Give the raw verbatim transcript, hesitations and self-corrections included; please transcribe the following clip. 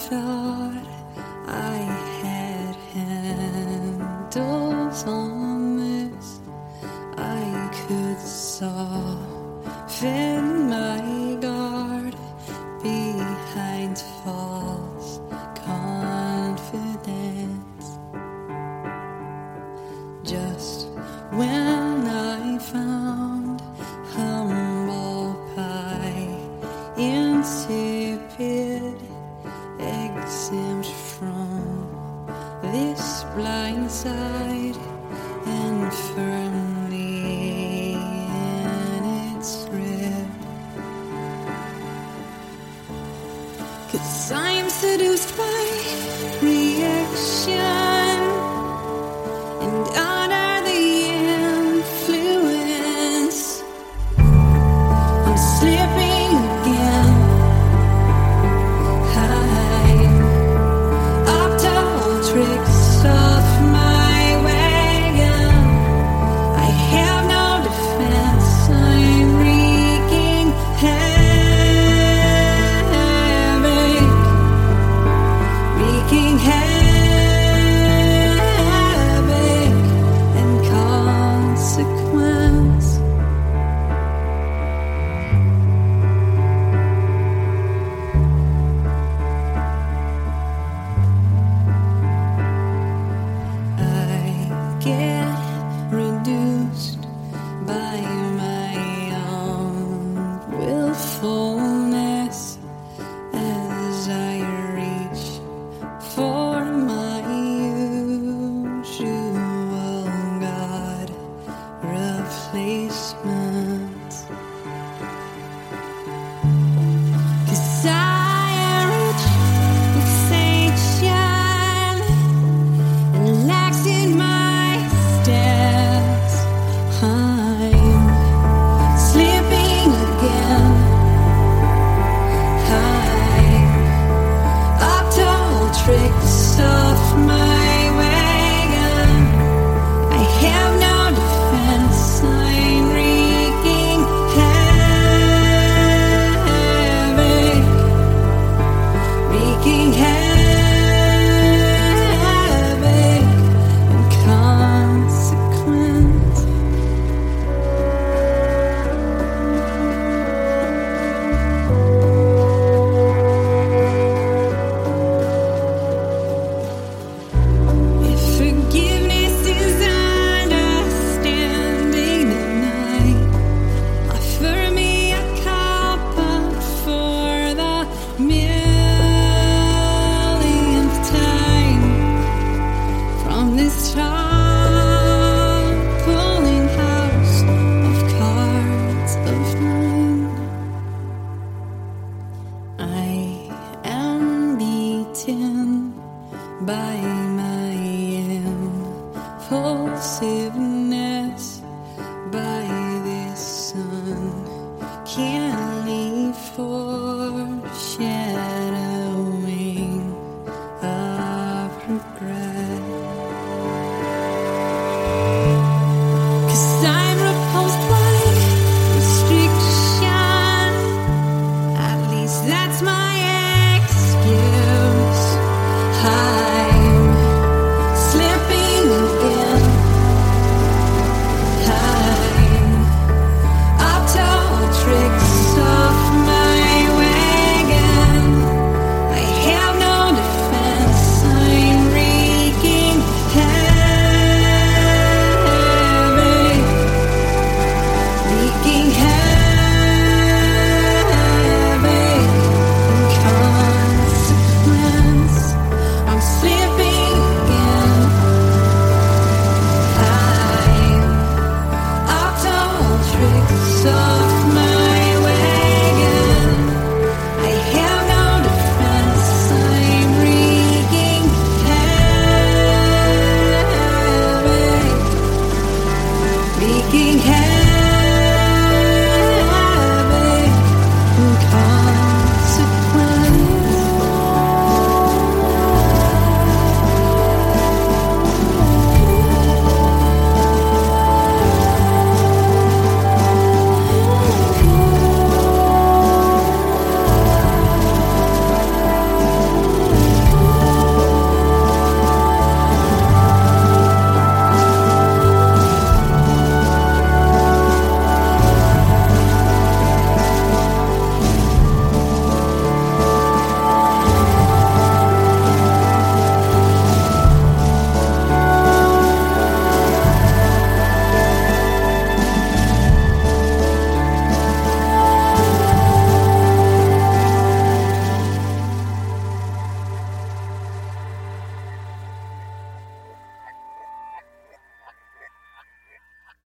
thought I had handles on this, I could soften my guard behind false confidence. Just when I found humble pie insipid, exempt from this blind side and firmly in its grip. 'Cause I'm seduced by reaction and under the influence I'm slipping again. I'm up to all tricks off my wagon. I have no defense. I'm wreaking havoc, wreaking havoc and consequence. Get reduced by my own willfulness as I reach for my usual God replacement. 'Cause I am rich with Satan and lax in my steps. I'm slipping again. I'm up to all tricks off my wagon. I have no defense. I'm wreaking havoc, wreaking havoc and consequence. If forgiveness is understanding the night, offer me a cup for the millionth time from this toppling house of cards of mine. I am beaten by my impulsiveness.